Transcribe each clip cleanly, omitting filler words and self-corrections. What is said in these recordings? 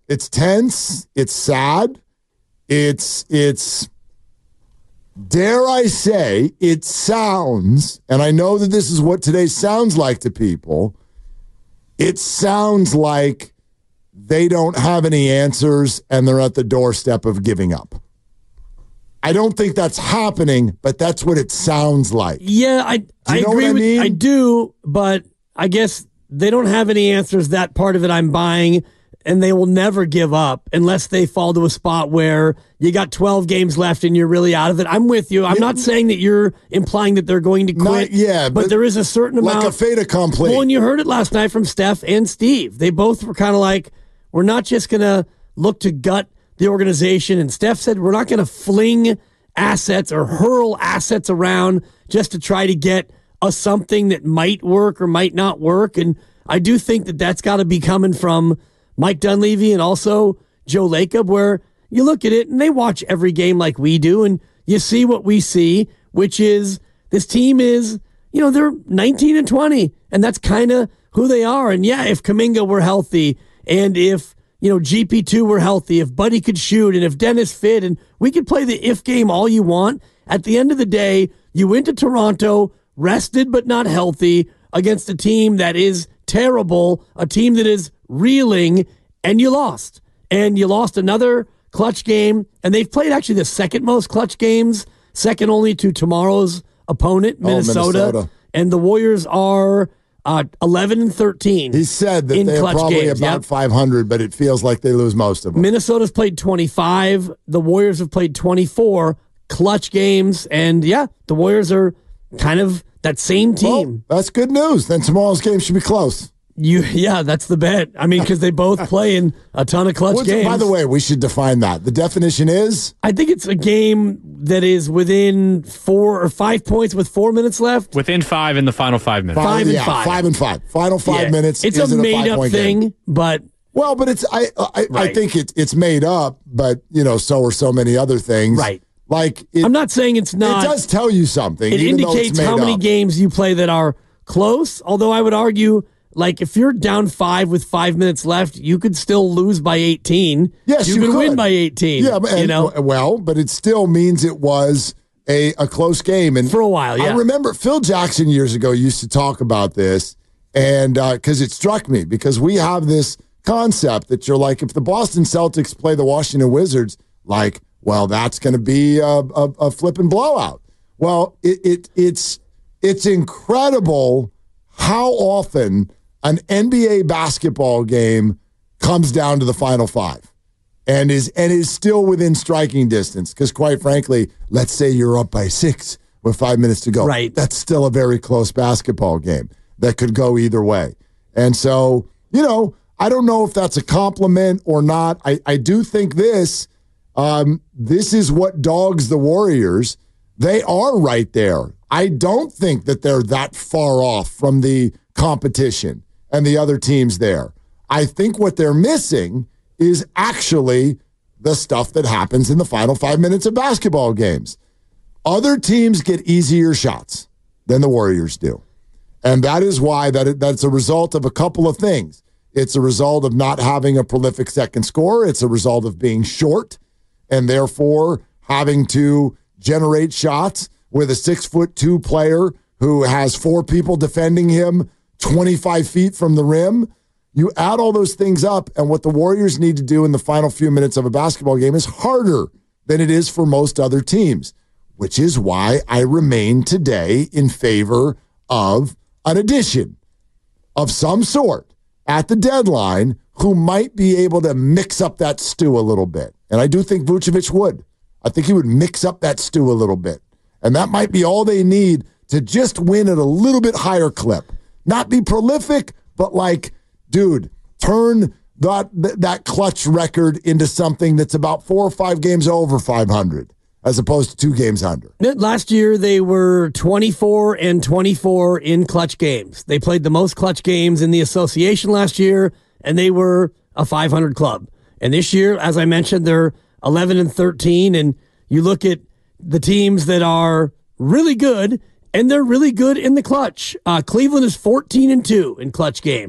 It's tense. It's sad. It's dare I say, it sounds, and I know that this is what today sounds like to people, it sounds like they don't have any answers and they're at the doorstep of giving up. I don't think that's happening, but that's what it sounds like. Yeah, I agree with you. I do, but I guess they don't have any answers. That part of it I'm buying, and they will never give up unless they fall to a spot where you got 12 games left and you're really out of it. I'm with you. I'm not saying that you're implying that they're going to quit. But there is a certain amount. Like a fait accompli. Well, and you heard it last night from Steph and Steve. They both were kind of like, we're not just going to look to gut the organization. And Steph said, we're not going to fling assets or hurl assets around just to try to get us something that might work or might not work. And I do think that that's got to be coming from Mike Dunleavy and also Joe Lacob, where you look at it and they watch every game like we do, and you see what we see, which is this team is, they're 19-20, and that's kind of who they are. And yeah, if Kuminga were healthy, and if, GP2 were healthy, if Buddy could shoot, and if Dennis fit, and we could play the if game all you want, at the end of the day, you went to Toronto, rested but not healthy, against a team that is terrible, a team that is reeling, and you lost. And you lost another clutch game, and they've played actually the second most clutch games, second only to tomorrow's opponent, Minnesota. And the Warriors are 11-13. He said that they're probably games. About 500, but it feels like they lose most of them. Minnesota's played 25. The Warriors have played 24 clutch games, and the Warriors are kind of that same team. Well, that's good news. Then tomorrow's game should be close. That's the bet. I mean, because they both play in a ton of clutch games. By the way, we should define that. The definition is? I think it's a game that is within 4 or 5 points with 4 minutes left. Within 5 in the final 5 minutes. 5 and 5. 5 and 5. Final 5 minutes. It's a made-up thing, game. But... Well, but it's I think it's made up, but, so are so many other things. Right. Like I'm not saying it's not. It does tell you something. It indicates how many games you play that are close, although I would argue... Like, if you're down 5 with 5 minutes left, you could still lose by 18. Yes, you could win by 18. Yeah, well, but it still means it was a close game. And for a while, yeah. I remember Phil Jackson years ago used to talk about this, and because it struck me, because we have this concept that you're like, if the Boston Celtics play the Washington Wizards, that's going to be a flipping blowout. Well, it's incredible how often an NBA basketball game comes down to the final 5 and is still within striking distance. Because quite frankly, let's say you're up by 6 with 5 minutes to go. Right. That's still a very close basketball game that could go either way. And so, I don't know if that's a compliment or not. I do think this is what dogs the Warriors. They are right there. I don't think that they're that far off from the competition and the other teams there. I think what they're missing is actually the stuff that happens in the final 5 minutes of basketball games. Other teams get easier shots than the Warriors do. And that is why that's a result of a couple of things. It's a result of not having a prolific second scorer. It's a result of being short and therefore having to generate shots with a 6'2" player who has 4 people defending him 25 feet from the rim. You add all those things up, and what the Warriors need to do in the final few minutes of a basketball game is harder than it is for most other teams, which is why I remain today in favor of an addition of some sort at the deadline who might be able to mix up that stew a little bit. And I do think Vucevic would. I think he would mix up that stew a little bit. And that might be all they need to just win at a little bit higher clip. Not be prolific, but dude, turn that clutch record into something that's about 4 or 5 games over 500 as opposed to 2 games under. Last year, they were 24-24 in clutch games. They played the most clutch games in the association last year, and they were a 500 club. And this year, as I mentioned, they're 11-13, and you look at the teams that are really good, and they're really good in the clutch. Cleveland is 14-2 in clutch games. Well,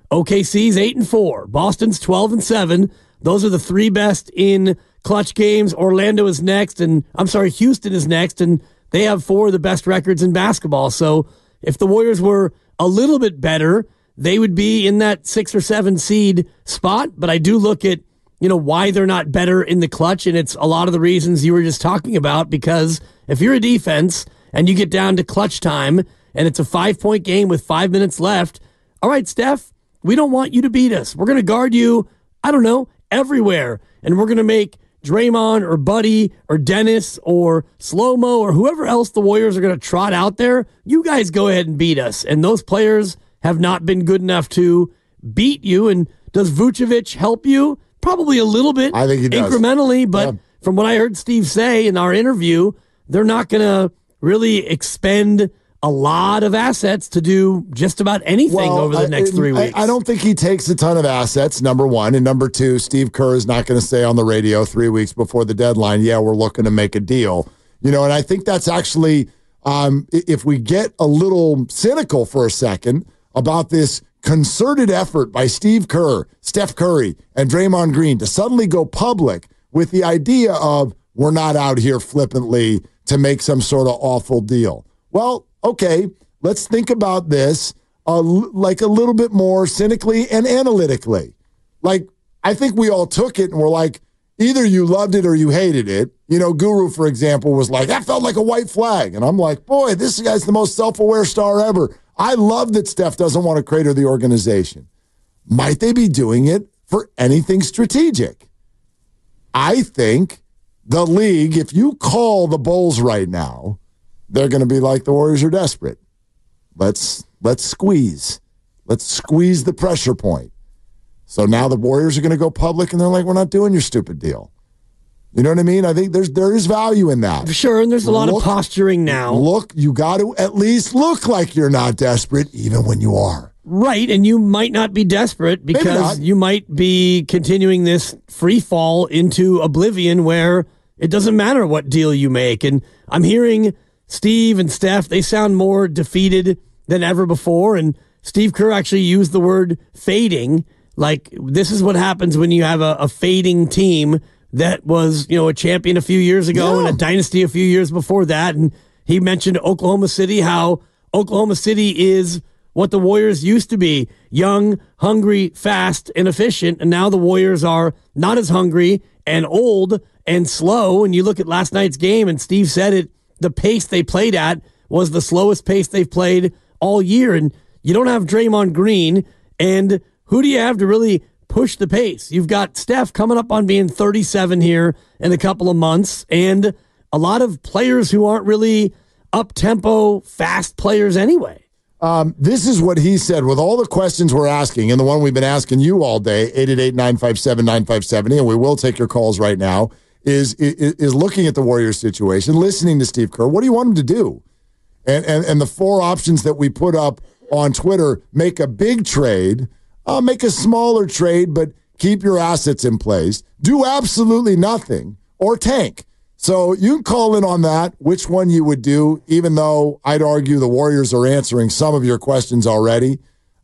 OKC's 8-4. Boston's 12-7. Those are the three best in clutch games. Orlando is next, Houston is next, and they have four of the best records in basketball. So if the Warriors were a little bit better, they would be in that 6 or 7 seed spot. But I do look at, why they're not better in the clutch, and it's a lot of the reasons you were just talking about, because if you're a defense and you get down to clutch time and it's a 5-point game with 5 minutes left, all right, Steph, we don't want you to beat us. We're going to guard you, everywhere, and we're going to make Draymond or Buddy or Dennis or Slow-Mo or whoever else the Warriors are going to trot out there, you guys go ahead and beat us. And those players have not been good enough to beat you. And does Vucevic help you? Probably a little bit. I think he does. Incrementally, but from what I heard Steve say in our interview, they're not going to really expend a lot of assets to do just about anything over the next 3 weeks. I don't think he takes a ton of assets, number one. And number two, Steve Kerr is not going to say on the radio 3 weeks before the deadline, we're looking to make a deal. And I think that's actually, if we get a little cynical for a second about this concerted effort by Steve Kerr, Steph Curry, and Draymond Green to suddenly go public with the idea of we're not out here flippantly to make some sort of awful deal. Well, okay, let's think about this like a little bit more cynically and analytically. Like, I think we all took it and were like, either you loved it or you hated it. Guru, for example, was like, that felt like a white flag. And I'm like, boy, this guy's the most self-aware star ever. I love that Steph doesn't want to crater the organization. Might they be doing it for anything strategic? I think the league, if you call the Bulls right now, they're going to be like, the Warriors are desperate. Let's squeeze. Let's squeeze the pressure point. So now the Warriors are going to go public, and they're like, we're not doing your stupid deal. You know what I mean? I think there is value in that. Sure, and there's a lot of posturing now. Look, you got to at least look like you're not desperate, even when you are. Right, and you might not be desperate because you might be continuing this free fall into oblivion where it doesn't matter what deal you make. And I'm hearing Steve and Steph, they sound more defeated than ever before. And Steve Kerr actually used the word fading. Like, this is what happens when you have a fading team that was, a champion a few years ago and a dynasty a few years before that. And he mentioned Oklahoma City, how Oklahoma City is what the Warriors used to be: young, hungry, fast, and efficient. And now the Warriors are not as hungry and old and slow. And you look at last night's game, and Steve said it, the pace they played at was the slowest pace they've played all year. And you don't have Draymond Green. And who do you have to really push the pace? You've got Steph coming up on being 37 here in a couple of months, and a lot of players who aren't really up-tempo, fast players anyway. This is what he said with all the questions we're asking, and the one we've been asking you all day, 888-957-9570, and we will take your calls right now, is looking at the Warriors situation, listening to Steve Kerr. What do you want him to do? And the 4 options that we put up on Twitter: make a big trade, make a smaller trade, but keep your assets in place, do absolutely nothing, or tank. So you can call in on that, which one you would do, even though I'd argue the Warriors are answering some of your questions already.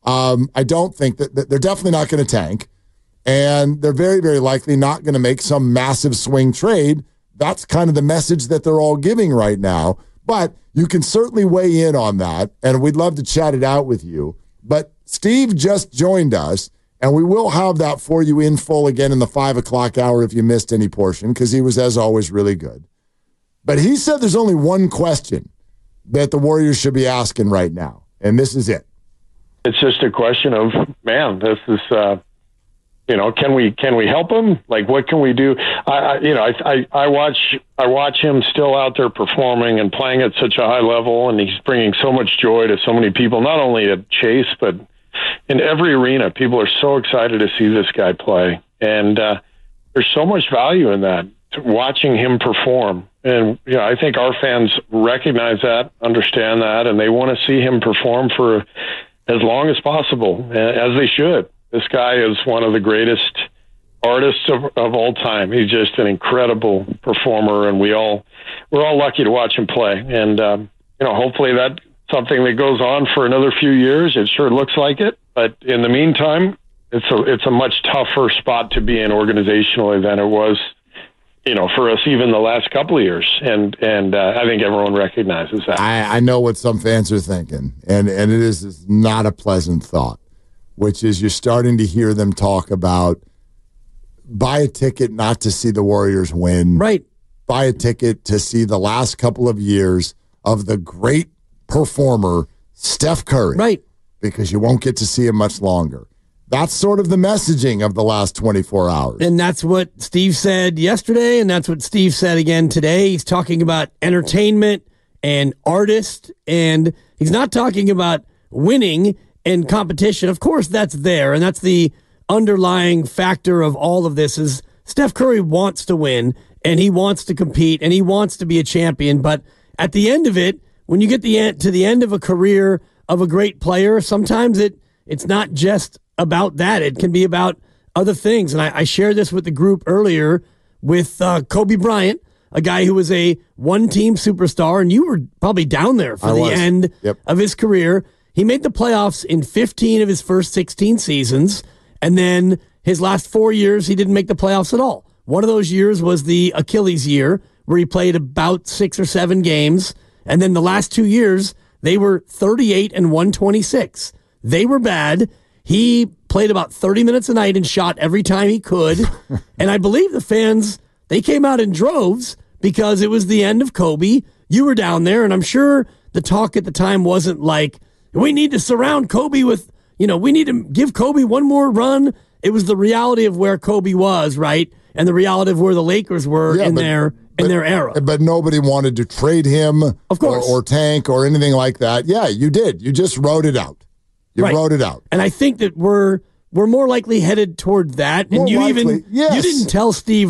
I don't think that they're definitely not going to tank, and they're very, very likely not going to make some massive swing trade. That's kind of the message that they're all giving right now. But you can certainly weigh in on that, and we'd love to chat it out with you. But Steve just joined us, and we will have that for you in full again in the 5 o'clock hour if you missed any portion, because he was, as always, really good. But he said there's only one question that the Warriors should be asking right now, and this is it. It's just a question of, man, this is, can we help him? Like, what can we do? I watch him still out there performing and playing at such a high level, and he's bringing so much joy to so many people, not only at Chase, but in every arena. People are so excited to see this guy play, and there's so much value in that, watching him perform. And I think our fans recognize that, understand that, and they want to see him perform for as long as possible, as they should. This guy is one of the greatest artists of all time. He's just an incredible performer, and we're all lucky to watch him play. And hopefully that's something that goes on for another few years. It sure looks like it. But in the meantime, it's a much tougher spot to be in organizationally than it was, for us even the last couple of years. And I think everyone recognizes that. I know what some fans are thinking, and it is not a pleasant thought, which is you're starting to hear them talk about buy a ticket not to see the Warriors win. Right. Buy a ticket to see the last couple of years of the great performer, Steph Curry. Right. Because you won't get to see him much longer. That's sort of the messaging of the last 24 hours. And that's what Steve said yesterday, and that's what Steve said again today. He's talking about entertainment and artist, and he's not talking about winning and competition. Of course, that's there, and that's the underlying factor of all of this is Steph Curry wants to win, and he wants to compete, and he wants to be a champion. But at the end of it, when you get to the end of a career of a great player, sometimes it's not just about that. It can be about other things. And I shared this with the group earlier with Kobe Bryant, a guy who was a one-team superstar, and you were probably down there for the end of his career. He made the playoffs in 15 of his first 16 seasons, and then his last 4 years, he didn't make the playoffs at all. One of those years was the Achilles year, where he played about 6 or 7 games, and then the last 2 years, they were 38 and 126. They were bad. He played about 30 minutes a night and shot every time he could. And I believe the fans, they came out in droves because it was the end of Kobe. You were down there, and I'm sure the talk at the time wasn't like, we need to surround Kobe with, we need to give Kobe one more run. It was the reality of where Kobe was, right? And the reality of where the Lakers were in their era. But nobody wanted to trade him, of course, or tank or anything like that. Yeah, you did. You just wrote it out. You wrote it out. And I think that we're more likely headed toward that. And you didn't tell Steve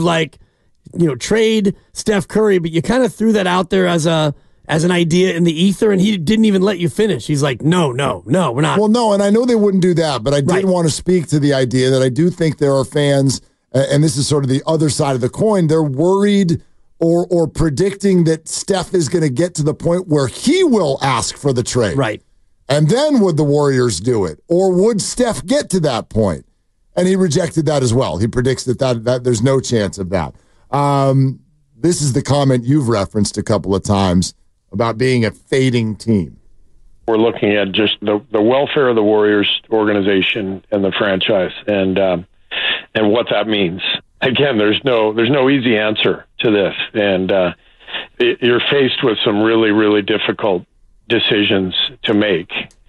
trade Steph Curry, but you kind of threw that out there as an idea in the ether, and he didn't even let you finish. He's like, no, we're not. Well, no, and I know they wouldn't do that, but I did want to speak to the idea that I do think there are fans, and this is sort of the other side of the coin, they're worried or predicting that Steph is going to get to the point where he will ask for the trade. Right. And then would the Warriors do it? Or would Steph get to that point? And he rejected that as well. He predicts that there's no chance of that. This is the comment you've referenced a couple of times about being a fading team. We're looking at just the welfare of the Warriors organization and the franchise and what that means. Again, there's no easy answer to this. And you're faced with some really, really difficult decisions to make.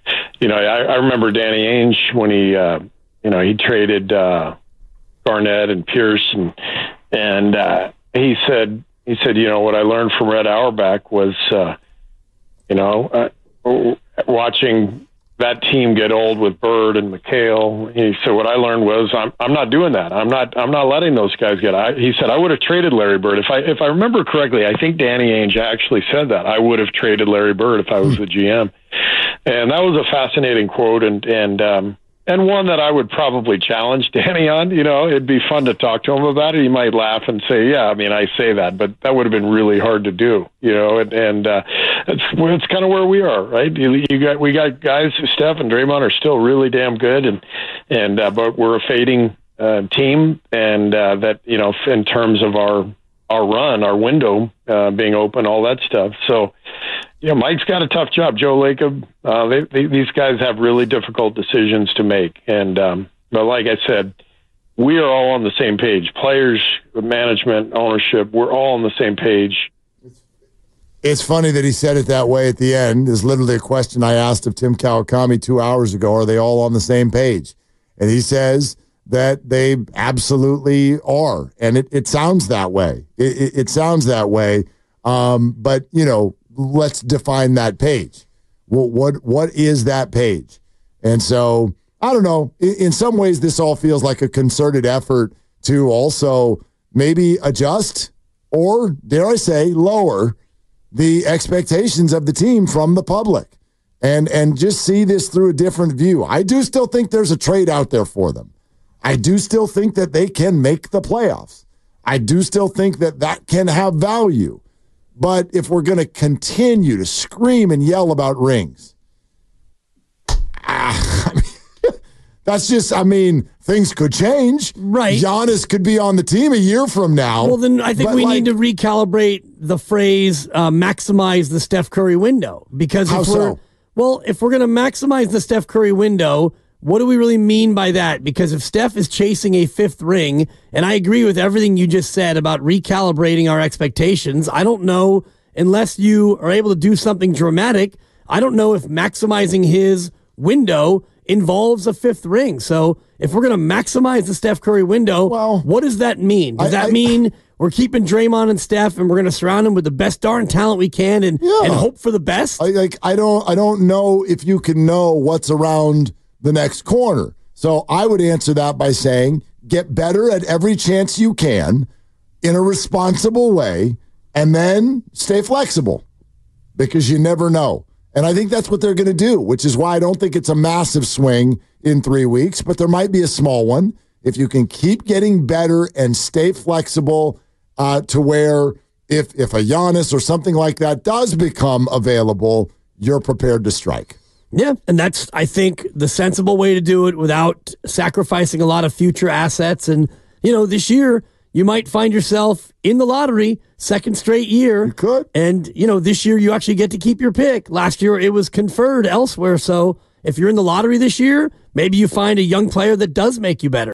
I remember Danny Ainge when he traded Garnett and Pierce and he said, what I learned from Red Auerbach was, watching that team get old with Bird and McHale. He said, what I learned was I'm not doing that. I'm not letting those guys get out. He said, I would have traded Larry Bird. If I remember correctly, I think Danny Ainge actually said that. I would have traded Larry Bird if I was the GM. And that was a fascinating quote and one that I would probably challenge Danny on. It'd be fun to talk to him about it. He might laugh and say, yeah, I say that, but that would have been really hard to do, and it's kind of where we are, right? We got guys, Steph and Draymond are still really damn good but we're a fading team and that, in terms of our run, our window being open, all that stuff. So, Mike's got a tough job. Joe Lacob, these guys have really difficult decisions to make. And but like I said, we are all on the same page. Players, management, ownership, we're all on the same page. It's funny that he said it that way at the end. There's literally a question I asked of Tim Kawakami 2 hours ago. Are they all on the same page? And he says that they absolutely are. And it sounds that way. It sounds that way. But, let's define that page. What is that page? And so, I don't know. In some ways, this all feels like a concerted effort to also maybe adjust or, dare I say, lower the expectations of the team from the public and just see this through a different view. I do still think there's a trade out there for them. I do still think that they can make the playoffs. I do still think that can have value. But if we're going to continue to scream and yell about rings, That's just, I mean, things could change. Right. Giannis could be on the team a year from now. Well, then I think we need to recalibrate the phrase maximize the Steph Curry window. Because How so? Well, if we're going to maximize the Steph Curry window, what do we really mean by that? Because if Steph is chasing a fifth ring, and I agree with everything you just said about recalibrating our expectations, I don't know, unless you are able to do something dramatic, I don't know if maximizing his window involves a fifth ring. So if we're going to maximize the Steph Curry window, what does that mean? Does that mean we're keeping Draymond and Steph and we're going to surround them with the best darn talent we can and hope for the best? I don't know if you can know what's around the next corner. So I would answer that by saying get better at every chance you can in a responsible way and then stay flexible because you never know. And I think that's what they're going to do, which is why I don't think it's a massive swing in 3 weeks, but there might be a small one. If you can keep getting better and stay flexible to where if a Giannis or something like that does become available, you're prepared to strike. Yeah, and that's, I think, the sensible way to do it without sacrificing a lot of future assets. And, this year, you might find yourself in the lottery, second straight year. You could. And, this year you actually get to keep your pick. Last year it was conferred elsewhere. So if you're in the lottery this year, maybe you find a young player that does make you better.